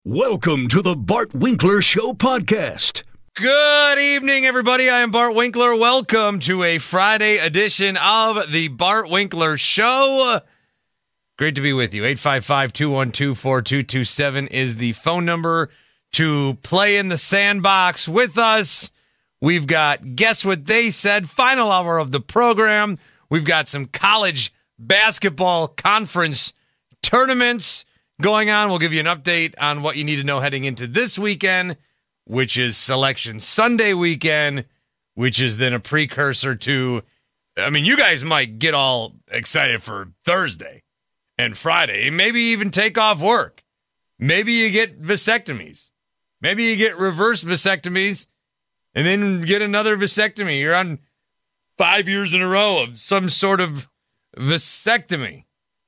Welcome to the Bart Winkler Show podcast. Good evening, everybody. I am Bart Winkler. Welcome to a Friday edition of the Bart Winkler Show. Great to be with you. 855-212-4227 is the phone number to play in the sandbox with us. We've got Guess What They Said, final hour of the program. We've got some college basketball conference tournaments going on. We'll give you an update on what you need to know heading into this weekend, which is Selection Sunday weekend, which is then a precursor to, you guys might get all excited for Thursday and Friday, maybe even take off work. Maybe you get vasectomies. Maybe you get reverse vasectomies and then get another vasectomy. You're on 5 years in a row of some sort of vasectomy.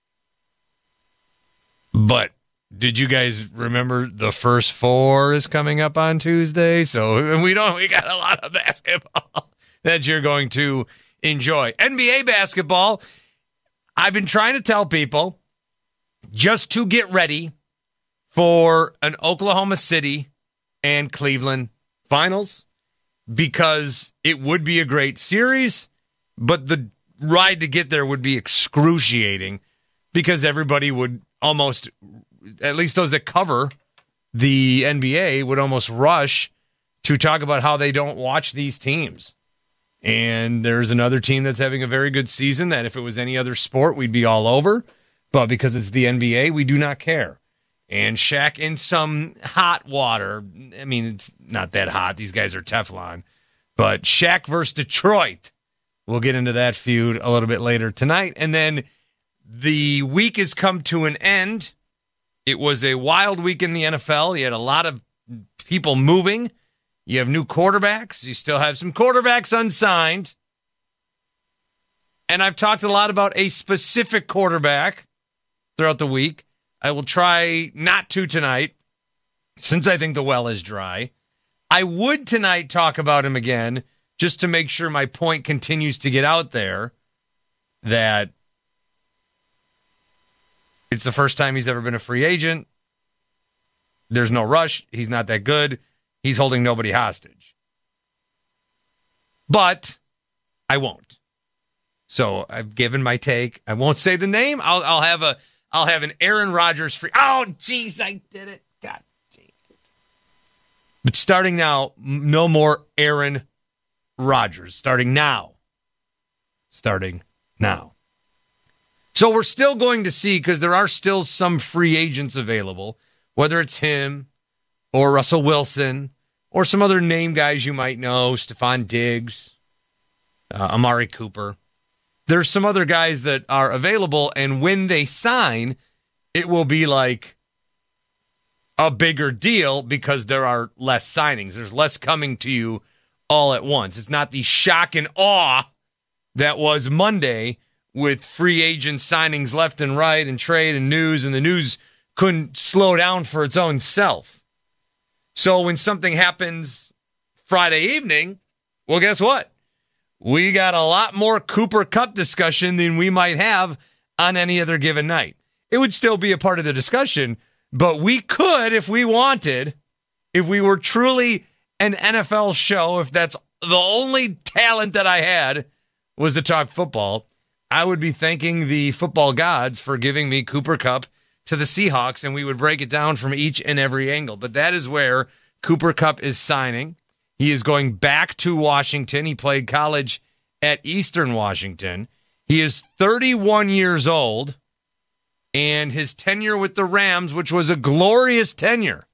But did you guys remember the first four is coming up on Tuesday? So we got a lot of basketball that you're going to enjoy. NBA basketball, I've been trying to tell people just to get ready for an Oklahoma City and Cleveland finals because it would be a great series, but the ride to get there would be excruciating because everybody would almost, at least those that cover the NBA, would almost rush to talk about how they don't watch these teams. And there's another team that's having a very good season that if it was any other sport, we'd be all over. But because it's the NBA, we do not care. And Shaq in some hot water. It's not that hot. These guys are Teflon. But Shaq versus Detroit. We'll get into that feud a little bit later tonight. And then the week has come to an end. It was a wild week in the NFL. You had a lot of people moving. You have new quarterbacks. You still have some quarterbacks unsigned. And I've talked a lot about a specific quarterback throughout the week. I will try not to tonight, since I think the well is dry. I would tonight talk about him again, just to make sure my point continues to get out there that it's the first time he's ever been a free agent. There's no rush. He's not that good. He's holding nobody hostage. But I won't. So I've given my take. I won't say the name. I'll have an Aaron Rodgers free. Oh, jeez, I did it. God damn it. But starting now, no more Aaron Rodgers. Starting now. So we're still going to see, because there are still some free agents available, whether it's him or Russell Wilson or some other name guys you might know, Stephon Diggs, Amari Cooper. There's some other guys that are available, and when they sign, it will be like a bigger deal because there are less signings. There's less coming to you all at once. It's not the shock and awe that was Monday with free agent signings left and right and trade and the news couldn't slow down for its own self. So when something happens Friday evening, well, guess what? We got a lot more Cooper Kupp discussion than we might have on any other given night. It would still be a part of the discussion, but we could, if we wanted, if we were truly an NFL show, if that's the only talent that I had was to talk football, I would be thanking the football gods for giving me Cooper Kupp to the Seahawks, and we would break it down from each and every angle. But that is where Cooper Kupp is signing. He is going back to Washington. He played college at Eastern Washington. He is 31 years old, and his tenure with the Rams, which was a glorious tenure,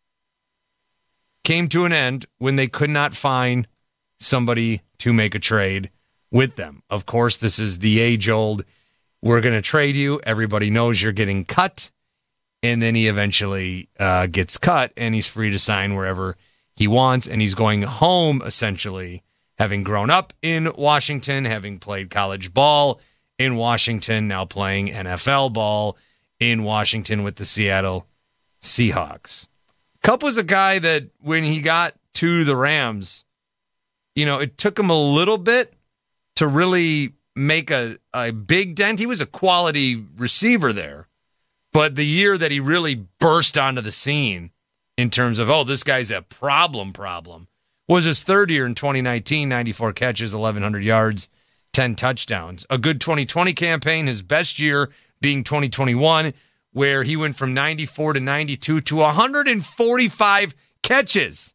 came to an end when they could not find somebody to make a trade with them. Of course, this is the age-old, we're going to trade you. Everybody knows you're getting cut. And then he eventually gets cut, and he's free to sign wherever he wants. And he's going home, essentially, having grown up in Washington, having played college ball in Washington, now playing NFL ball in Washington with the Seattle Seahawks. Kupp was a guy that when he got to the Rams, it took him a little bit to really make a big dent. He was a quality receiver there. But the year that he really burst onto the scene in terms of, oh, this guy's a problem, was his third year in 2019, 94 catches, 1,100 yards, 10 touchdowns. A good 2020 campaign, his best year being 2021, where he went from 94 to 92 to 145 catches.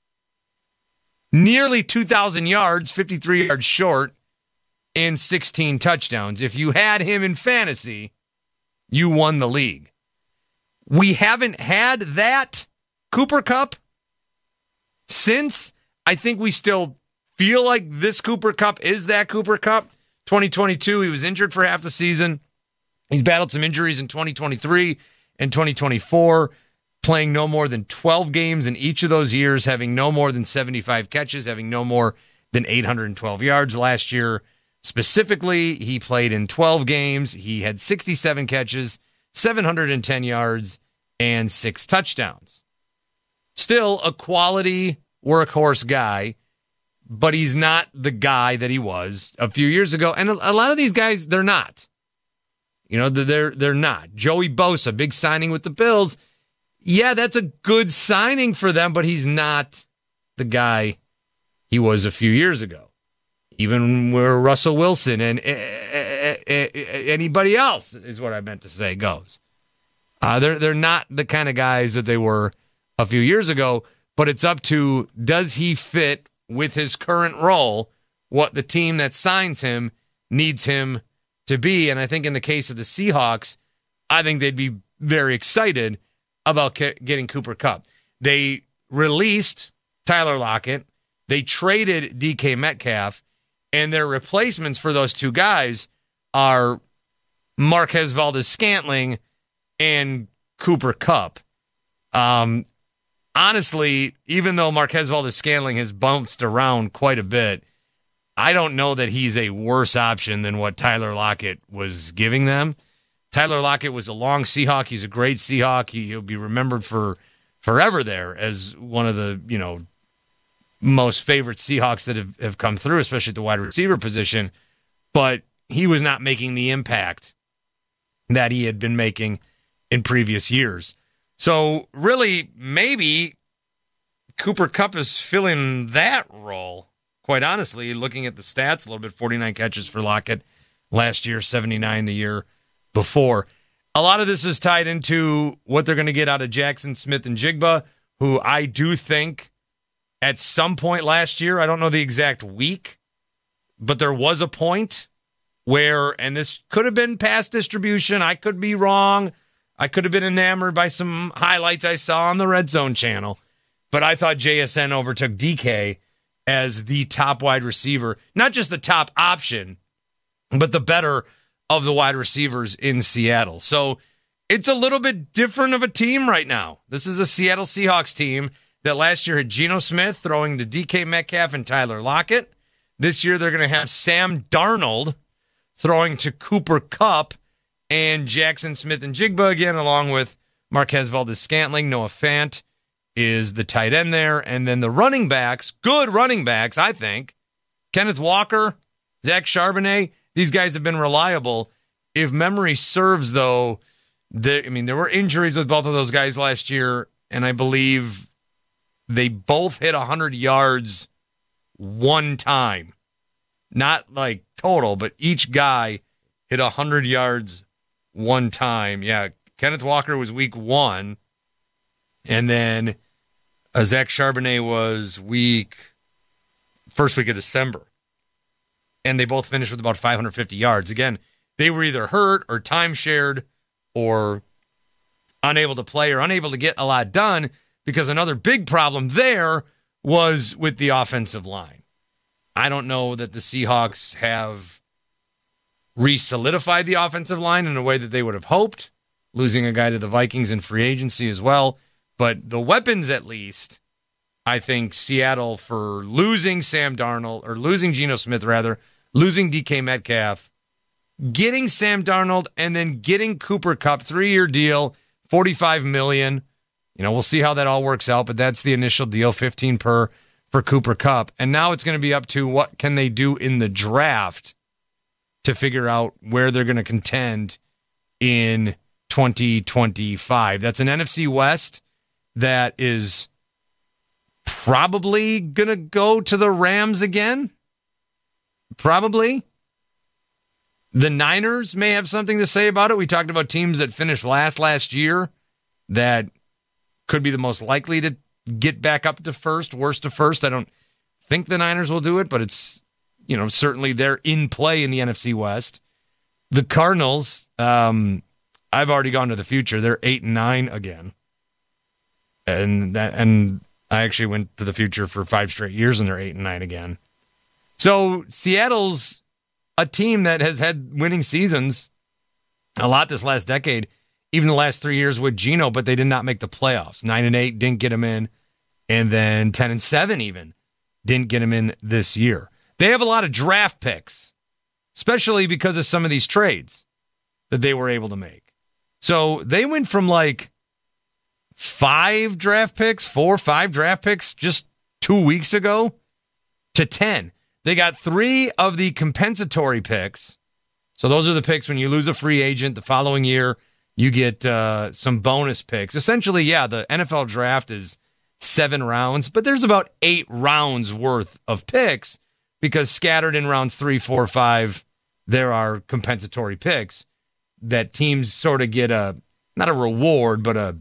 Nearly 2,000 yards, 53 yards short, and 16 touchdowns. If you had him in fantasy, you won the league. We haven't had that Cooper Kupp since. I think we still feel like this Cooper Kupp is that Cooper Kupp. 2022, he was injured for half the season. He's battled some injuries in 2023 and 2024, playing no more than 12 games in each of those years, having no more than 75 catches, having no more than 812 yards. Last year, specifically, he played in 12 games. He had 67 catches, 710 yards, and 6 touchdowns. Still a quality workhorse guy, but he's not the guy that he was a few years ago. And a lot of these guys, they're not. You know, they're not. Joey Bosa, big signing with the Bills. Yeah, that's a good signing for them, but he's not the guy he was a few years ago. Even where Russell Wilson and anybody else is what I meant to say goes. They're not the kind of guys that they were a few years ago, but it's up to, does he fit with his current role, what the team that signs him needs him to be? And I think in the case of the Seahawks, I think they'd be very excited about getting Cooper Kupp. They released Tyler Lockett. They traded DK Metcalf. And their replacements for those two guys are Marquez Valdes-Scantling and Cooper Kupp. Honestly, even though Marquez Valdes-Scantling has bounced around quite a bit, I don't know that he's a worse option than what Tyler Lockett was giving them. Tyler Lockett was a long Seahawk. He's a great Seahawk. He'll be remembered for forever there as one of the, most favorite Seahawks that have come through, especially at the wide receiver position. But he was not making the impact that he had been making in previous years. So really, maybe Cooper Kupp is filling that role. Quite honestly, looking at the stats a little bit, 49 catches for Lockett last year, 79 the year before. A lot of this is tied into what they're going to get out of Jackson Smith-Njigba, who I do think at some point last year, I don't know the exact week, but there was a point where, and this could have been past distribution, I could be wrong, I could have been enamored by some highlights I saw on the Red Zone channel, but I thought JSN overtook DK as the top wide receiver, not just the top option, but the better of the wide receivers in Seattle. So it's a little bit different of a team right now. This is a Seattle Seahawks team that last year had Geno Smith throwing to DK Metcalf and Tyler Lockett. This year they're going to have Sam Darnold throwing to Cooper Kupp and Jackson Smith-Njigba again, along with Marquez Valdes-Scantling. Noah Fant is the tight end there. And then the running backs, good running backs, I think. Kenneth Walker, Zach Charbonnet, these guys have been reliable. If memory serves, though, there were injuries with both of those guys last year, and I believe they both hit 100 yards one time. Not like total, but each guy hit 100 yards one time. Yeah, Kenneth Walker was week 1, and then Zach Charbonnet was first week of December. And they both finished with about 550 yards. Again, they were either hurt or time-shared or unable to play or unable to get a lot done, because another big problem there was with the offensive line. I don't know that the Seahawks have re-solidified the offensive line in a way that they would have hoped, losing a guy to the Vikings in free agency as well. But the weapons, at least, I think Seattle, for losing Sam Darnold, or losing Geno Smith, rather, losing DK Metcalf, getting Sam Darnold, and then getting Cooper Kupp, 3-year deal, $45 million. We'll see how that all works out, but that's the initial deal, 15 per for Cooper Kupp. And now it's going to be up to what can they do in the draft to figure out where they're going to contend in 2025. That's an NFC West that is probably going to go to the Rams again. Probably. The Niners may have something to say about it. We talked about teams that finished last year that could be the most likely to get back up to first, worst to first. I don't think the Niners will do it, but it's, certainly they're in play in the NFC West. The Cardinals, I've already gone to the future. They're 8-9 again. And I actually went to the future for 5 straight years and they're 8-9 again. So Seattle's a team that has had winning seasons a lot this last decade, even the last 3 years with Geno, but they did not make the playoffs. 9-8 didn't get them in, and then 10-7 even didn't get them in this year. They have a lot of draft picks, especially because of some of these trades that they were able to make. So they went from 4 draft picks just 2 weeks ago to 10. They got 3 of the compensatory picks. So those are the picks when you lose a free agent the following year, you get some bonus picks. Essentially, the NFL draft is 7 rounds, but there's about 8 rounds worth of picks because scattered in rounds 3, 4, 5, there are compensatory picks that teams sort of get not a reward, but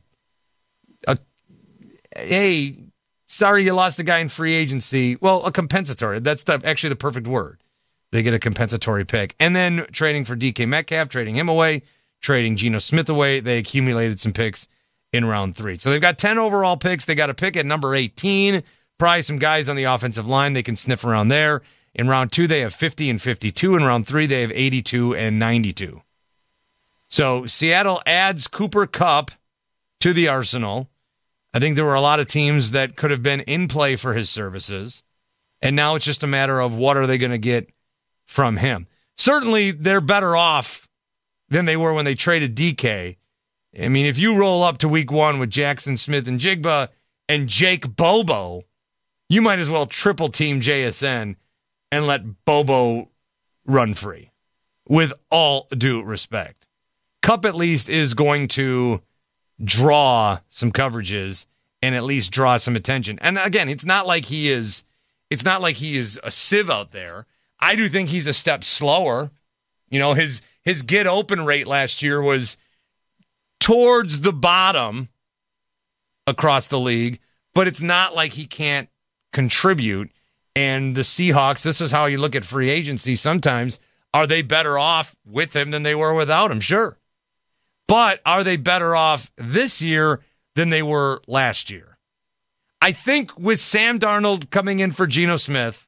hey, sorry you lost a guy in free agency. Well, a compensatory. That's actually the perfect word. They get a compensatory pick. And then trading for DK Metcalf, trading him away, trading Geno Smith away. They accumulated some picks in round 3. So they've got 10 overall picks. They got a pick at number 18. Probably some guys on the offensive line they can sniff around there. In round 2, they have 50 and 52. In round 3, they have 82 and 92. So Seattle adds Cooper Kupp to the arsenal. I think there were a lot of teams that could have been in play for his services. And now it's just a matter of what are they going to get from him. Certainly, they're better off than they were when they traded DK. I mean, if you roll up to week 1 with Jackson Smith and Jigba and Jake Bobo, you might as well triple team JSN and let Bobo run free, with all due respect. Kupp at least is going to draw some coverages and at least draw some attention. And again, it's not like he is a sieve out there. I do think he's a step slower. His get open rate last year was towards the bottom across the league, but it's not like he can't contribute. And the Seahawks, this is how you look at free agency sometimes. Are they better off with him than they were without him? Sure. But are they better off this year than they were last year? I think with Sam Darnold coming in for Geno Smith,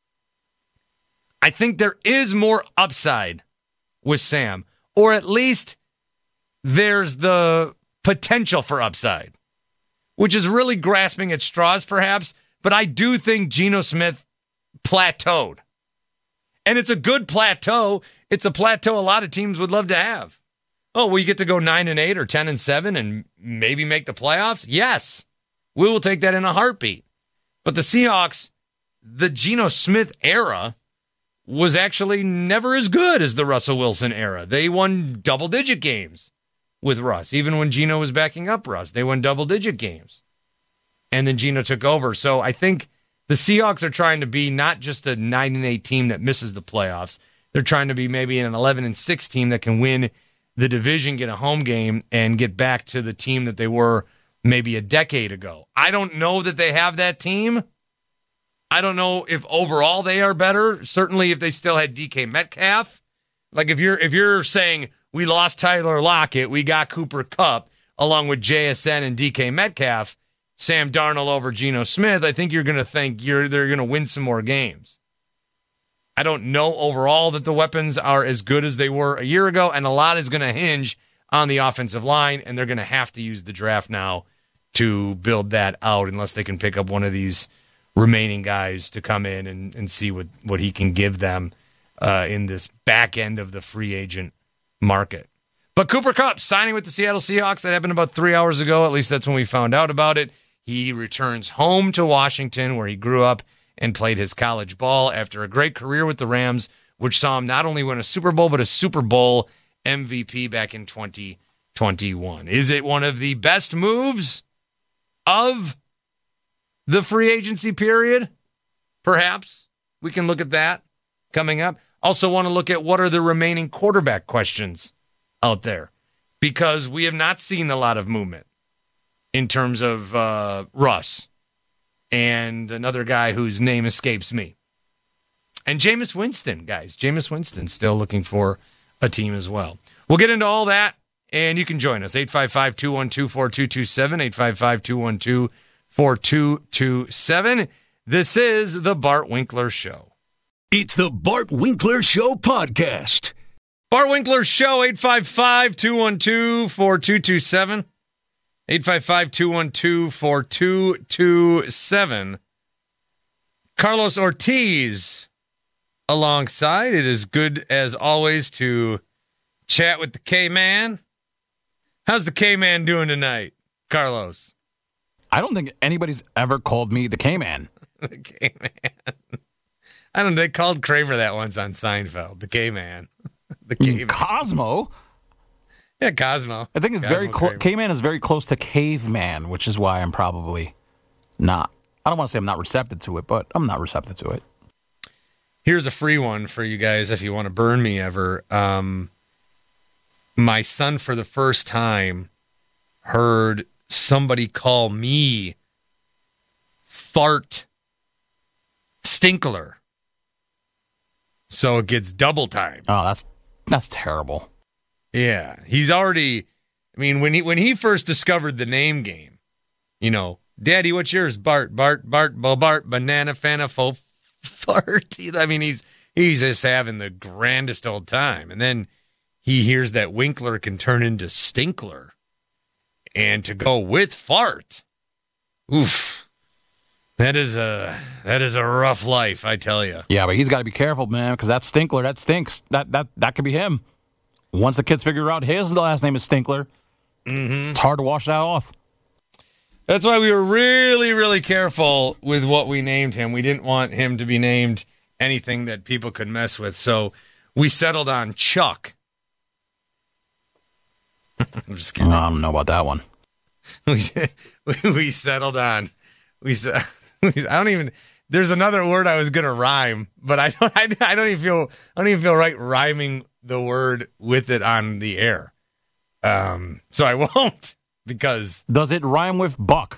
I think there is more upside with Sam, or at least there's the potential for upside, which is really grasping at straws perhaps, but I do think Geno Smith plateaued. And it's a good plateau. It's a plateau a lot of teams would love to have. Oh, we get to go 9-8 or 10-7 and maybe make the playoffs? Yes, we will take that in a heartbeat. But the Seahawks, the Geno Smith era was actually never as good as the Russell Wilson era. They won double-digit games with Russ. Even when Geno was backing up Russ, they won double-digit games. And then Geno took over. So I think the Seahawks are trying to be not just a 9-8 team that misses the playoffs. They're trying to be maybe an 11-6 team that can win the division, get a home game, and get back to the team that they were maybe a decade ago. I don't know that they have that team. I don't know if overall they are better. Certainly if they still had DK Metcalf. Like if you're saying we lost Tyler Lockett, we got Cooper Kupp along with JSN and DK Metcalf, Sam Darnold over Geno Smith, I think you're going to think they're going to win some more games. I don't know overall that the weapons are as good as they were a year ago, and a lot is going to hinge on the offensive line, and they're going to have to use the draft now to build that out unless they can pick up one of these remaining guys to come in and see what he can give them in this back end of the free agent market. But Cooper Kupp signing with the Seattle Seahawks, that happened about 3 hours ago. At least that's when we found out about it. He returns home to Washington, where he grew up and played his college ball after a great career with the Rams, which saw him not only win a Super Bowl, but a Super Bowl MVP back in 2021. Is it one of the best moves of the free agency period. Perhaps we can look at that coming up. Also want to look at what are the remaining quarterback questions out there, because we have not seen a lot of movement in terms of Russ and another guy whose name escapes me. And Jameis Winston, guys. Jameis Winston still looking for a team as well. We'll get into all that, and you can join us. 855-212-4227, 855-212-4227. This is The Bart Winkler Show. It's the Bart Winkler Show podcast. Bart Winkler Show, 855-212-4227. 855-212-4227. Carlos Ortiz alongside. It is good, as always, to chat with the K-Man. How's the K-Man doing tonight, Carlos? I don't think anybody's ever called me the K-Man. The K-Man. I don't know. They called Kramer that once on Seinfeld. The K-Man. The K-Man. Cosmo? Yeah, Cosmo. I think it's very close. K-Man is very close to caveman, which is why I'm probably not. I don't want to say I'm not receptive to it, but I'm not receptive to it. Here's a free one for you guys if you want to burn me ever. My son, for the first time, heard somebody call me Fart Stinkler. So it gets double time. Oh, that's terrible. Yeah, he's already. I mean, when he first discovered the name game, you know, Daddy, what's yours? Bart, Bobart, Banana, Fana, Fart. I mean, he's just having the grandest old time, and then he hears that Winkler can turn into Stinkler, and to go with Fart. Oof. That is a rough life, I tell you. Yeah, but he's got to be careful, man, because that Stinkler, that stinks. That could be him. Once the kids figure out his last name is Stinkler, It's hard to wash that off. That's why we were really, really careful with what we named him. We didn't want him to be named anything that people could mess with, so we settled on Chuck. I'm just kidding. I don't know about that one. We settled on. I don't even. There's another word I was gonna rhyme, but I don't even feel right rhyming the word with it on the air. So I won't, because does it rhyme with buck?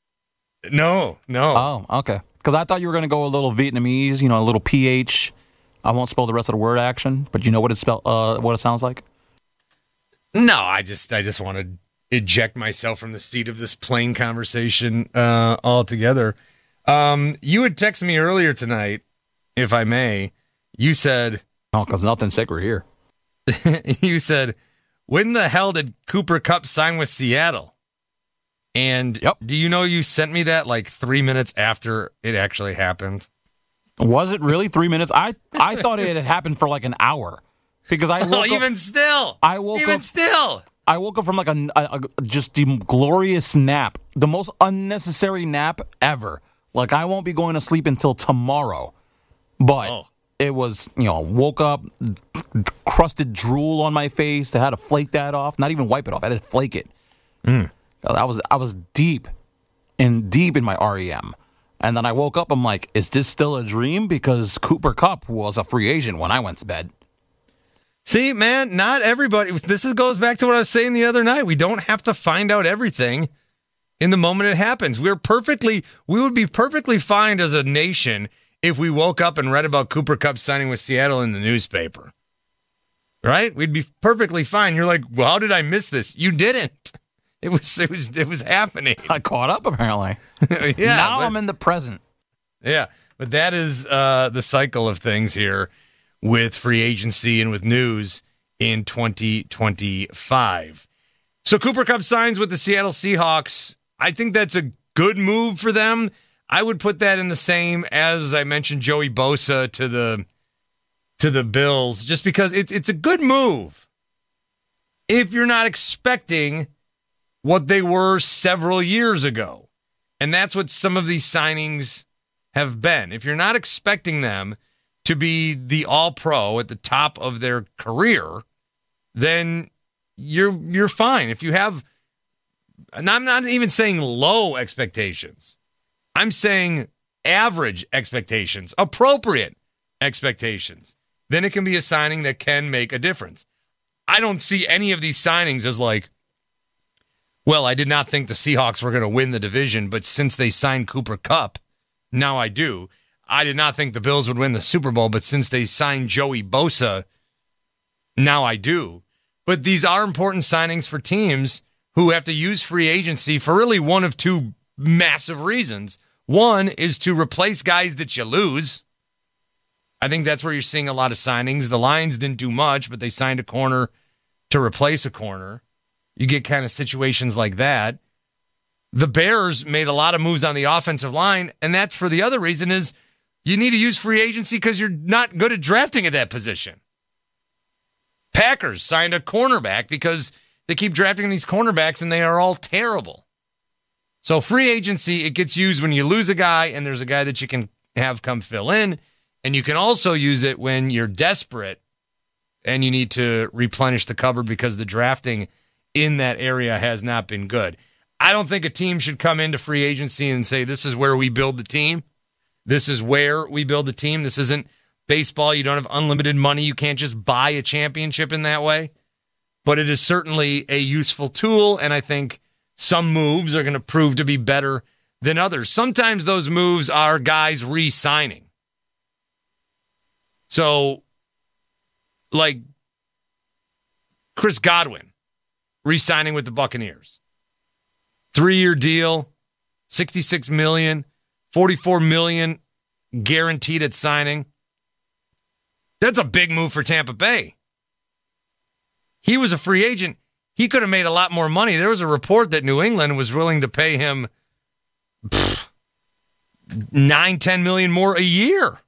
No. Oh, okay. Because I thought you were gonna go a little Vietnamese, a little PH. I won't spell the rest of the word action, but you know what what it sounds like? No, I just want to eject myself from the seat of this plane conversation altogether. You had texted me earlier tonight, if I may. You said... Oh, because nothing's sacred here. You said, when the hell did Cooper Kupp sign with Seattle? And yep. Do you know you sent me that like 3 minutes after it actually happened? Was it really 3 minutes? I thought it had happened for like an hour. Because I woke up... Still. I woke up from like a just the glorious nap. The most unnecessary nap ever. Like, I won't be going to sleep until tomorrow. But it was, woke up, crusted drool on my face. I had to flake that off. Not even wipe it off. I had to flake it. I was deep in my REM. And then I woke up, I'm like, is this still a dream? Because Cooper Kupp was a free agent when I went to bed. See, man, not everybody. This goes back to what I was saying the other night. We don't have to find out everything in the moment it happens. We would be perfectly fine as a nation if we woke up and read about Cooper Kupp signing with Seattle in the newspaper. Right? We'd be perfectly fine. You're like, well, how did I miss this? You didn't. It was happening. I caught up, apparently. Yeah. Now I'm in the present. Yeah, but that is the cycle of things here with free agency and with news in 2025. So Cooper Kupp signs with the Seattle Seahawks. I think that's a good move for them. I would put that in the same as I mentioned Joey Bosa to the Bills, just because it's a good move if you're not expecting what they were several years ago. And that's what some of these signings have been. If you're not expecting them to be the all-pro at the top of their career, then you're fine. If you have and I'm not even saying low expectations. I'm saying average expectations, appropriate expectations. Then it can be a signing that can make a difference. I don't see any of these signings as like, well, I did not think the Seahawks were going to win the division, but since they signed Cooper Kupp, now I do. I did not think the Bills would win the Super Bowl, but since they signed Joey Bosa, now I do. But these are important signings for teams who have to use free agency for really one of two massive reasons. One is to replace guys that you lose. I think that's where you're seeing a lot of signings. The Lions didn't do much, but they signed a corner to replace a corner. You get kind of situations like that. The Bears made a lot of moves on the offensive line, and that's for the other reason is you need to use free agency because you're not good at drafting at that position. Packers signed a cornerback because they keep drafting these cornerbacks, and they are all terrible. So free agency, it gets used when you lose a guy, and there's a guy that you can have come fill in, and you can also use it when you're desperate and you need to replenish the cupboard because the drafting in that area has not been good. I don't think a team should come into free agency and say, this is where we build the team. This is where we build the team. This isn't baseball. You don't have unlimited money. You can't just buy a championship in that way. But it is certainly a useful tool, and I think some moves are going to prove to be better than others. Sometimes those moves are guys re-signing. So, like Chris Godwin re-signing with the Buccaneers. 3-year deal, $66 million, $44 million guaranteed at signing. That's a big move for Tampa Bay. He was a free agent. He could have made a lot more money. There was a report that New England was willing to pay him $9-10 million more a year.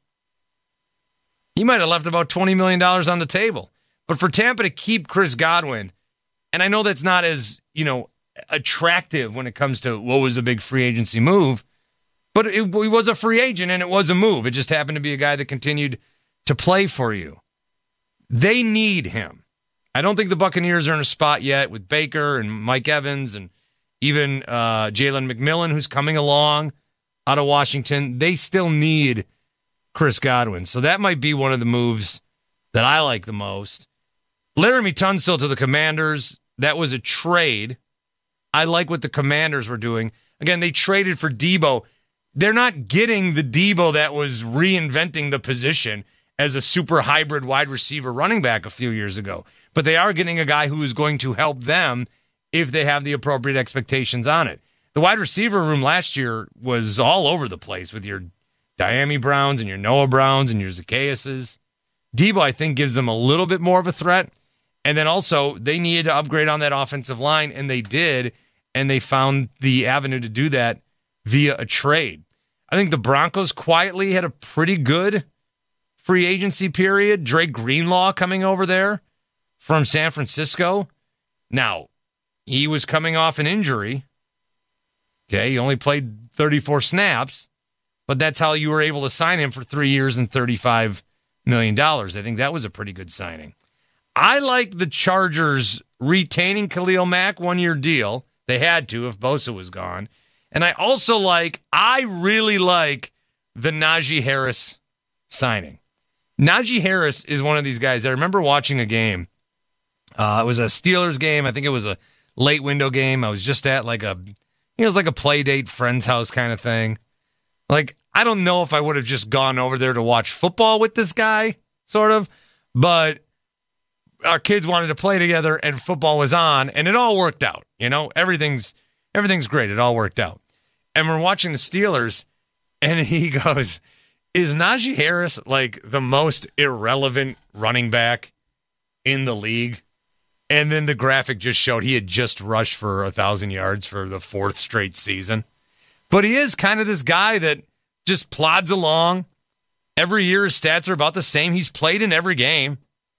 He might have left about $20 million on the table. But for Tampa to keep Chris Godwin, and I know that's not as, attractive when it comes to what was a big free agency move, but he was a free agent and it was a move. It just happened to be a guy that continued to play for you. They need him. I don't think the Buccaneers are in a spot yet with Baker and Mike Evans and even Jalen McMillan, who's coming along out of Washington. They still need Chris Godwin. So that might be one of the moves that I like the most. Laramie Tunsil to the Commanders. That was a trade. I like what the Commanders were doing. Again, they traded for Debo. They're not getting the Debo that was reinventing the position as a super hybrid wide receiver running back a few years ago. But they are getting a guy who is going to help them if they have the appropriate expectations on it. The wide receiver room last year was all over the place with your Diami Browns and your Noah Browns and your Zacchaeuses. Debo, I think, gives them a little bit more of a threat. And then also, they needed to upgrade on that offensive line, and they did, and they found the avenue to do that via a trade. I think the Broncos quietly had a pretty good free agency period. Drake Greenlaw coming over there from San Francisco. Now, he was coming off an injury. Okay, he only played 34 snaps, but that's how you were able to sign him for 3 years and $35 million. I think that was a pretty good signing. I like the Chargers retaining Khalil Mack 1-year deal. They had to if Bosa was gone. And I really like the Najee Harris signing. Najee Harris is one of these guys. I remember watching a game. It was a Steelers game. I think it was a late window game. I was just at it was like a play date, friend's house kind of thing. Like, I don't know if I would have just gone over there to watch football with this guy, sort of, but our kids wanted to play together and football was on and it all worked out. Everything's great. It all worked out. And we're watching the Steelers and he goes, is Najee Harris like the most irrelevant running back in the league? And then the graphic just showed he had just rushed for 1,000 yards for the 4th straight season. But he is kind of this guy that just plods along. Every year his stats are about the same. He's played in every game.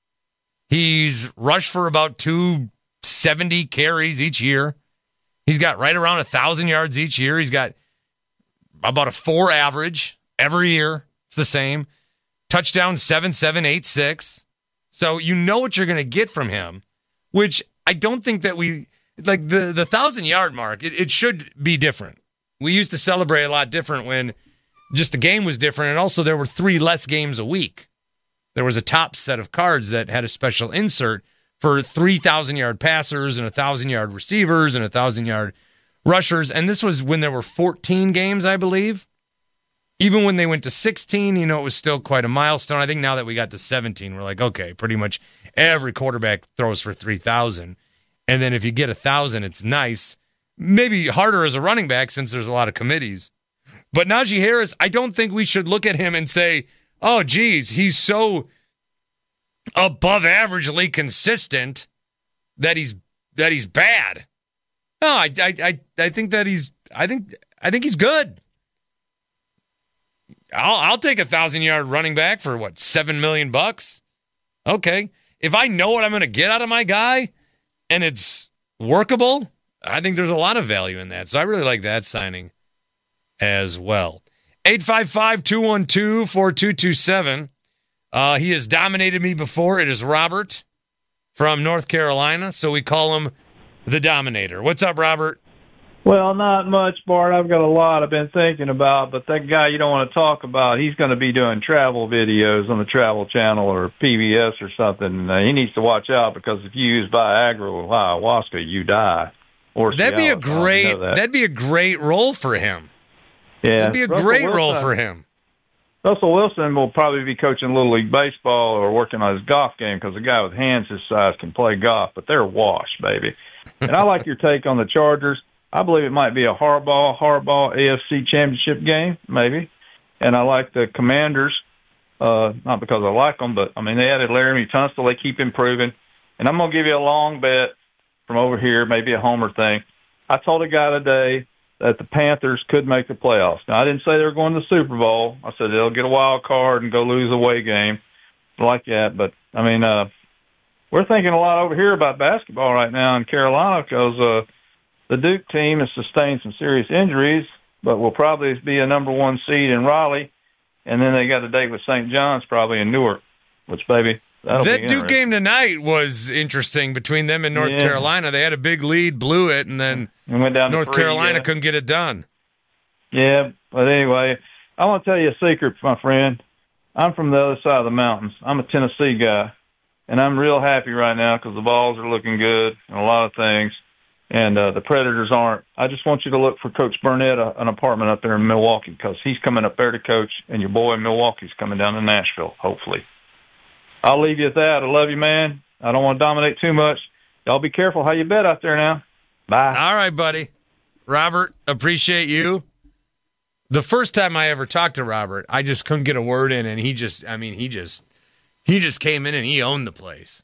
He's rushed for about 270 carries each year. He's got right around 1,000 yards each year. He's got about a 4 average every year. It's the same. Touchdown 7.7, 8.6. So you know what you're going to get from him, which I don't think that like the 1,000-yard mark, it should be different. We used to celebrate a lot different when just the game was different, and also there were 3 less games a week. There was a top set of cards that had a special insert for 3,000-yard passers and 1,000-yard receivers and 1,000-yard rushers, and this was when there were 14 games, I believe. Even when they went to 16, it was still quite a milestone. I think now that we got to 17, we're like, okay, pretty much every quarterback throws for 3,000. And then if you get 1,000, it's nice. Maybe harder as a running back since there's a lot of committees. But Najee Harris, I don't think we should look at him and say, oh, geez, he's so above averagely consistent that he's bad. No, I think that I think he's good. I'll take a 1,000-yard running back for what, $7 million? Okay, if I know what I'm going to get out of my guy and it's workable, I think there's a lot of value in that. So I really like that signing as well. 855-212-4227. He has dominated me before. It is Robert from North Carolina, so we call him the Dominator. What's up, Robert? Well, not much, Bart. I've got a lot I've been thinking about, but that guy you don't want to talk about, he's going to be doing travel videos on the Travel Channel or PBS or something. He needs to watch out because if you use Viagra or ayahuasca, you die. Or that'd be a great role for him. Yeah, that'd be a great role for him. Russell Wilson will probably be coaching Little League Baseball or working on his golf game because a guy with hands his size can play golf, but they're washed, baby. And I like your take on the Chargers. I believe it might be a Harbaugh AFC Championship game, maybe. And I like the Commanders, not because I like them, but, they added Laramie Tunstall. They keep improving. And I'm going to give you a long bet from over here, maybe a homer thing. I told a guy today that the Panthers could make the playoffs. Now, I didn't say they were going to the Super Bowl. I said they'll get a wild card and go lose a away game like that. But, we're thinking a lot over here about basketball right now in Carolina because the Duke team has sustained some serious injuries, but will probably be a number 1 seed in Raleigh. And then they got a date with St. John's probably in Newark, which, baby, that'll be that Duke game tonight was interesting between them and North Carolina. They had a big lead, blew it, and then went down North Carolina couldn't get it done. Yeah, but anyway, I want to tell you a secret, my friend. I'm from the other side of the mountains. I'm a Tennessee guy, and I'm real happy right now because the balls are looking good and a lot of things, and the Predators aren't. I just want you to look for Coach Burnett, an apartment up there in Milwaukee, because he's coming up there to coach, and your boy in Milwaukee's coming down to Nashville, hopefully. I'll leave you at that. I love you, man. I don't want to dominate too much. Y'all be careful how you bet out there now. Bye. All right, buddy. Robert, appreciate you. The first time I ever talked to Robert, I just couldn't get a word in, and he just came in and he owned the place.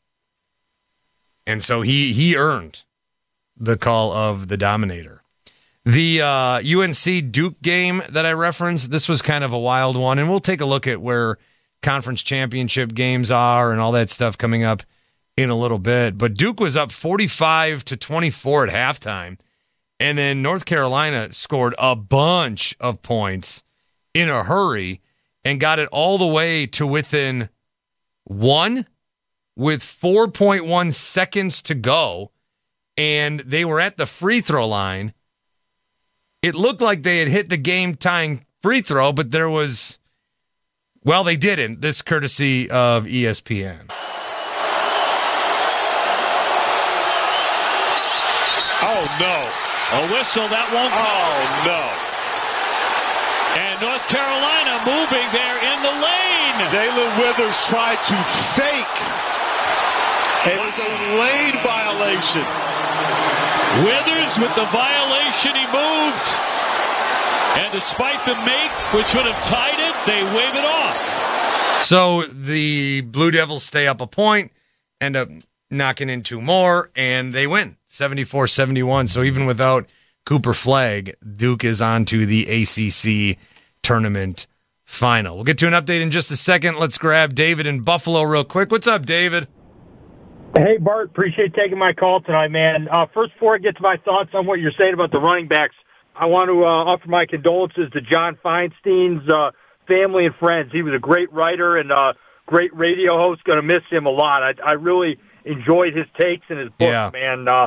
And so he earned the call of the Dominator. The UNC Duke game that I referenced, this was kind of a wild one, and we'll take a look at where conference championship games are and all that stuff coming up in a little bit. But Duke was up 45-24 at halftime, and then North Carolina scored a bunch of points in a hurry and got it all the way to within 1 with 4.1 seconds to go, and they were at the free throw line. It looked like they had hit the game-tying free throw, but there was... Well, they didn't. This courtesy of ESPN. Oh, no. A whistle, that won't go. Oh, no. And North Carolina moving there in the lane. Dalen Withers tried to fake. It was a lane violation. Withers with the violation, he moved. And despite the make, which would have tied it, they wave it off. So the Blue Devils stay up a point, end up knocking in 2 more, and they win 74-71. So even without Cooper Flagg, Duke is on to the ACC tournament final. We'll get to an update in just a second. Let's grab David in Buffalo real quick. What's up, David? Hey, Bart. Appreciate taking my call tonight, man. First, before I get to my thoughts on what you're saying about the running backs, I want to offer my condolences to John Feinstein's family and friends. He was a great writer and great radio host. Going to miss him a lot. I really enjoyed his takes and his books, man.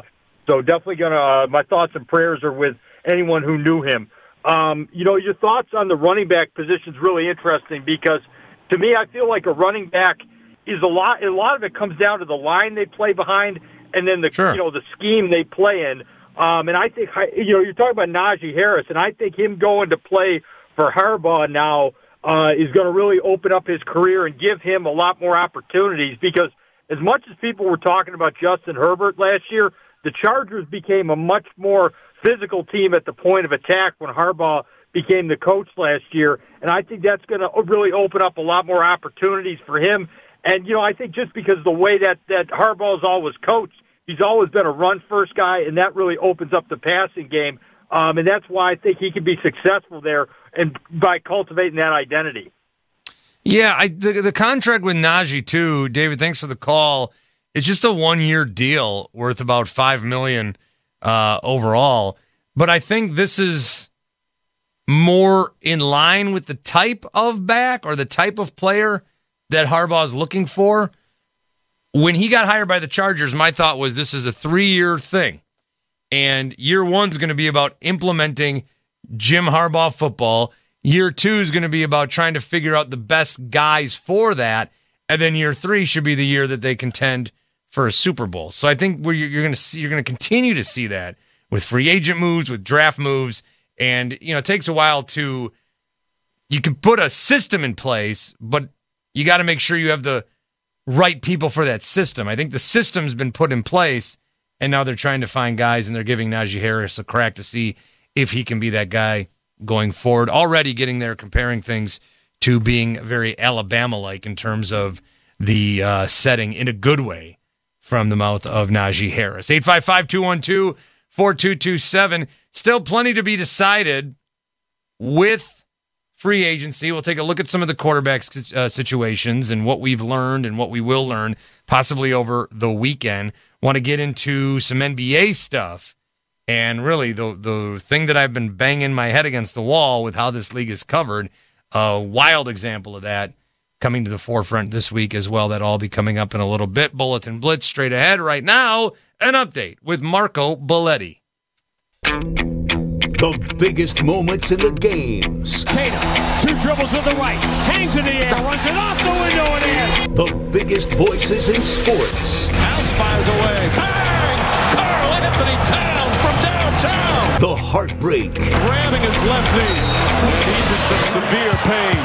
So definitely my thoughts and prayers are with anyone who knew him. Your thoughts on the running back position is really interesting because to me, I feel like a running back is a lot of it comes down to the line they play behind and then the scheme they play in. And I think, you're talking about Najee Harris, and I think him going to play for Harbaugh now is going to really open up his career and give him a lot more opportunities because as much as people were talking about Justin Herbert last year, the Chargers became a much more physical team at the point of attack when Harbaugh became the coach last year. And I think that's going to really open up a lot more opportunities for him. And, I think just because of the way that Harbaugh's always coached, he's always been a run-first guy, and that really opens up the passing game. And that's why I think he can be successful there and by cultivating that identity. Yeah, the contract with Najee, too, David, thanks for the call. It's just a 1-year deal worth about $5 million overall. But I think this is more in line with the type of back or the type of player that Harbaugh is looking for. When he got hired by the Chargers, my thought was this is a 3-year thing. And year 1 is going to be about implementing Jim Harbaugh football. Year 2 is going to be about trying to figure out the best guys for that. And then year 3 should be the year that they contend for a Super Bowl. So I think you're going to continue to see that with free agent moves, with draft moves. And, it takes a while you can put a system in place, but you got to make sure you have the right people for that system. I think the system's been put in place, and now they're trying to find guys, and they're giving Najee Harris a crack to see if he can be that guy going forward. Already getting there, comparing things to being very Alabama-like in terms of the setting in a good way from the mouth of Najee Harris. 855-212-4227. Still plenty to be decided with free agency. We'll take a look at some of the quarterback situations and what we've learned and what we will learn possibly over the weekend. Want to get into some NBA stuff. And really, the thing that I've been banging my head against the wall with how this league is covered, a wild example of that coming to the forefront this week as well. That'll all be coming up in a little bit. Bulletin Blitz straight ahead. Right now, an update with Marco Belletti. The biggest moments in the games. Tatum, 2 dribbles with the right, hangs in the air, runs it off the window and in. The biggest voices in sports. Towns fires away. Bang! Karl Anthony Towns from downtown. The heartbreak. Grabbing his left knee. He's in some severe pain.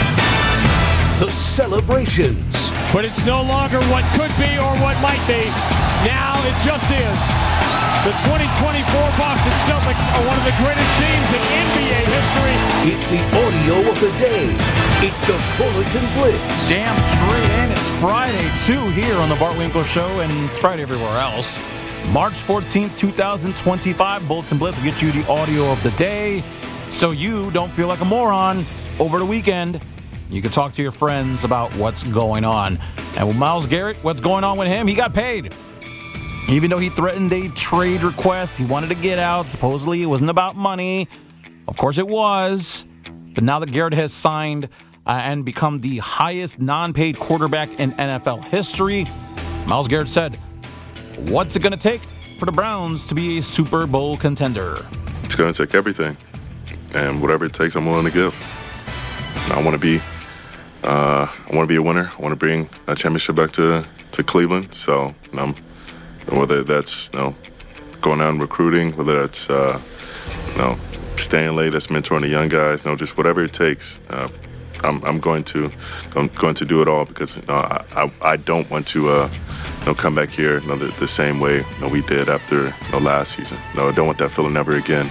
The celebrations. But it's no longer what could be or what might be. Now it just is. The 2024 Boston Celtics are one of the greatest teams in NBA history. It's the audio of the day. It's the Bulletin Blitz. Damn straight in. It's Friday, too, here on the Bart Winkler Show, and it's Friday everywhere else. March 14th, 2025, Bulletin Blitz will get you the audio of the day so you don't feel like a moron over the weekend. You can talk to your friends about what's going on. And with Myles Garrett, what's going on with him? He got paid. Even though he threatened a trade request, he wanted to get out. Supposedly, it wasn't about money. Of course, it was. But now that Garrett has signed and become the highest non-paid quarterback in NFL history, Myles Garrett said, what's it going to take for the Browns to be a Super Bowl contender? It's going to take everything. And whatever it takes, I'm willing to give. I want to be a winner. I want to bring a championship back to Cleveland. So, whether that's going out and recruiting, whether that's staying late, that's mentoring the young guys, just whatever it takes. I'm going to do it all because I don't want to come back here the same way we did after last season. I don't want that feeling ever again.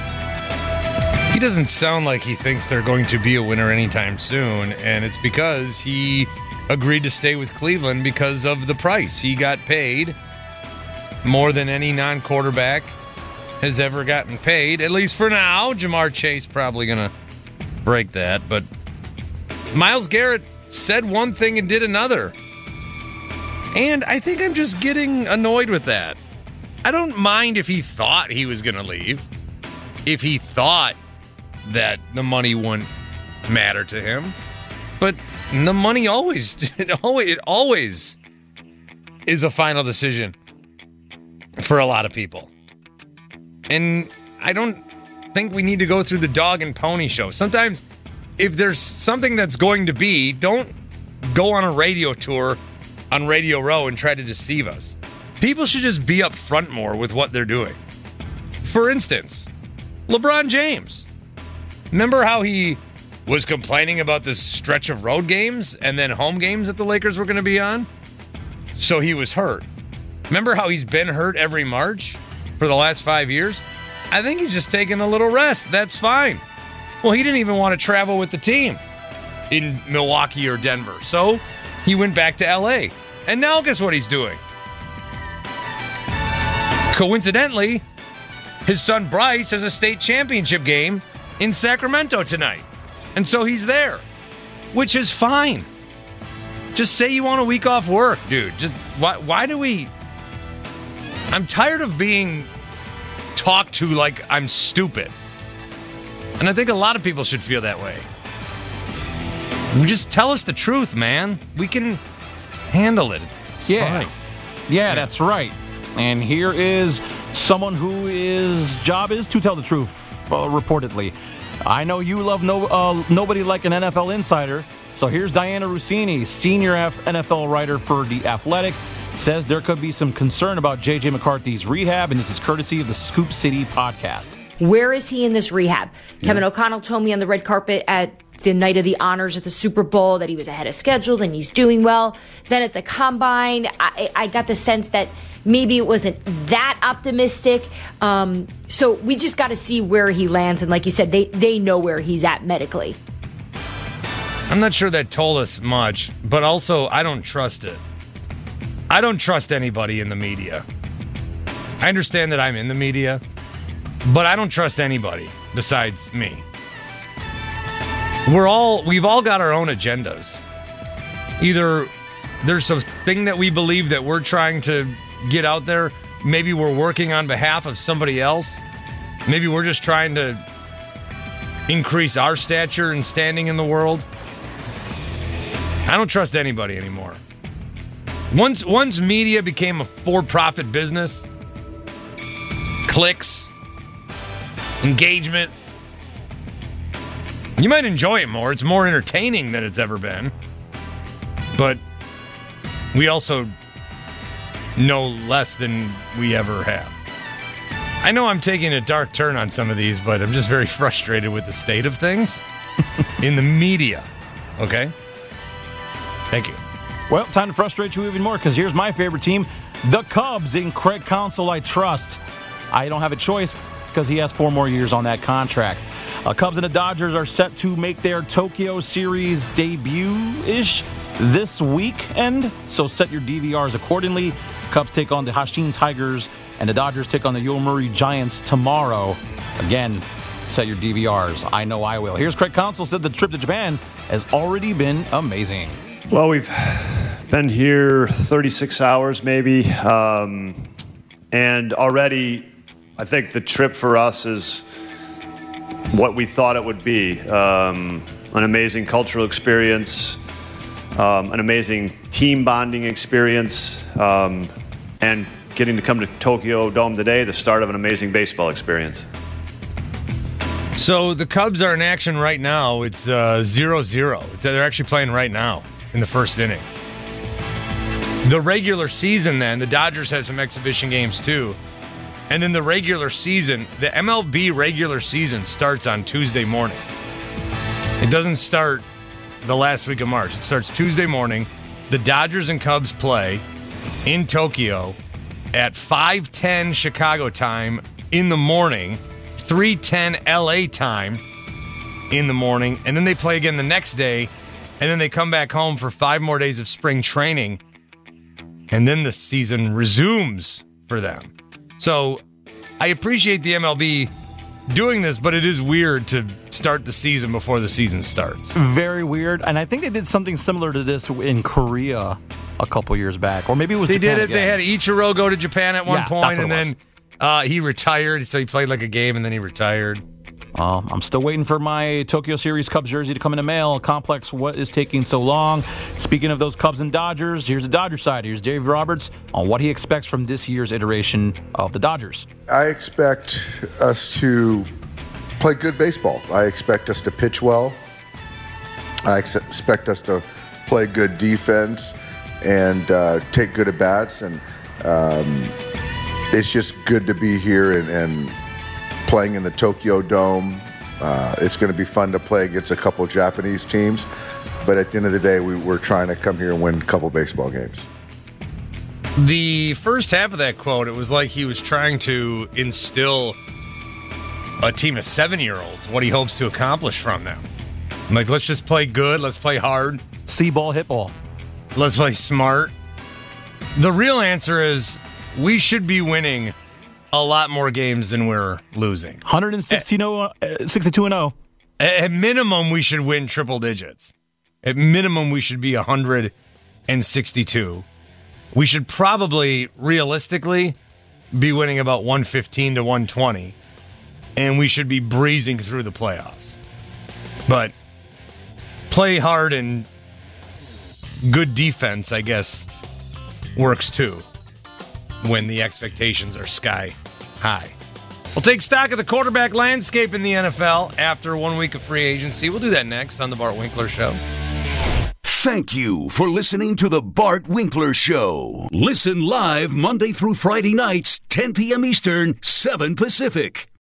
He doesn't sound like he thinks they're going to be a winner anytime soon, and it's because he agreed to stay with Cleveland because of the price. He got paid more than any non-quarterback has ever gotten paid, at least for now. Jamar Chase probably going to break that, but Myles Garrett said one thing and did another. And I think I'm just getting annoyed with that. I don't mind if he thought he was going to leave, if he thought that the money wouldn't matter to him, but the money always is a final decision. for a lot of people. And I don't think we need to go through the dog and pony show. Sometimes if there's something that's going to be, don't go on a radio tour on Radio Row and try to deceive us. People should just be up front more with what they're doing. For instance, LeBron James. Remember how he was complaining about this stretch of road games and then home games that the Lakers were going to be on? So he was hurt. Remember how he's been hurt every March for the last 5 years? I think he's just taking a little rest. That's fine. Well, he didn't even want to travel with the team in Milwaukee or Denver. So he went back to LA. And now guess what he's doing? Coincidentally, his son Bryce has a state championship game in Sacramento tonight. And so he's there, which is fine. Just say you want a week off work, dude. Just why do we... I'm tired of being talked to like I'm stupid. And I think a lot of people should feel that way. Just tell us the truth, man. We can handle it. It's fine. Yeah, that's right. And here is someone whose job is to tell the truth, reportedly. I know you love nobody like an NFL insider. So here's Diana Rossini, senior NFL writer for The Athletic, says there could be some concern about J.J. McCarthy's rehab, and this is courtesy of the Scoop City podcast. Where is he in this rehab? Kevin O'Connell told me on the red carpet at the night of the honors at the Super Bowl that he was ahead of schedule and he's doing well. Then at the Combine, I got the sense that maybe it wasn't that optimistic. So we just got to see where he lands. And like you said, they know where he's at medically. I'm not sure that told us much, but also I don't trust it. I don't trust anybody in the media. I understand that I'm in the media, but I don't trust anybody besides me. We've all got our own agendas. Either there's something that we believe that we're trying to get out there. Maybe we're working on behalf of somebody else. Maybe we're just trying to increase our stature and standing in the world. I don't trust anybody anymore. Once media became a for-profit business, clicks, engagement, you might enjoy it more. It's more entertaining than it's ever been. But we also know less than we ever have. I know I'm taking a dark turn on some of these, but I'm just very frustrated with the state of things in the media. Okay? Thank you. Well, time to frustrate you even more, because here's my favorite team, the Cubs. In Craig Counsell, I trust. I don't have a choice because he has 4 more years on that contract. Cubs and the Dodgers are set to make their Tokyo Series debut-ish this weekend, so set your DVRs accordingly. Cubs take on the Hanshin Tigers, and the Dodgers take on the Yomiuri Giants tomorrow. Again, set your DVRs. I know I will. Here's Craig Counsell, said the trip to Japan has already been amazing. Well, we've been here 36 hours maybe, and already I think the trip for us is what we thought it would be. An amazing cultural experience, an amazing team bonding experience, and getting to come to Tokyo Dome today, the start of an amazing baseball experience. So the Cubs are in action right now. It's 0-0. They're actually playing right now in the first inning. The regular season then, the Dodgers have some exhibition games too. And then the regular season, the MLB regular season starts on Tuesday morning. It doesn't start the last week of March. It starts Tuesday morning. The Dodgers and Cubs play in Tokyo at 5:10 Chicago time in the morning, 3:10 LA time in the morning, and then they play again the next day, and then they come back home for 5 more days of spring training, and then the season resumes for them. So I appreciate the MLB doing this, but it is weird to start the season before the season starts. Very weird. And I think they did something similar to this in Korea a couple years back. Or maybe it was They Japan did it. again. They had Ichiro go to Japan at one point, that's what and then he retired. So he played like a game, and then he retired. I'm still waiting for my Tokyo Series Cubs jersey to come in the mail. Complex, what is taking so long? Speaking of those Cubs and Dodgers, here's the Dodger side. Here's Dave Roberts on what he expects from this year's iteration of the Dodgers. I expect us to play good baseball. I expect us to pitch well. I expect us to play good defense and take good at-bats. And it's just good to be here and playing in the Tokyo Dome. It's going to be fun to play against a couple Japanese teams. But at the end of the day, we're trying to come here and win a couple baseball games. The first half of that quote, it was like he was trying to instill a team of 7-year-olds, what he hopes to accomplish from them. Like, let's just play good. Let's play hard. See ball, hit ball. Let's play smart. The real answer is we should be winning a lot more games than we're losing. 162-0. At minimum, we should win triple digits. At minimum, we should be 162. We should probably, realistically, be winning about 115 to 120. And we should be breezing through the playoffs. But play hard and good defense, I guess, works too when the expectations are sky high. We'll take stock of the quarterback landscape in the NFL after 1 week of free agency. We'll do that next on The Bart Winkler Show. Thank you for listening to The Bart Winkler Show. Listen live Monday through Friday nights, 10 p.m. Eastern, 7 Pacific.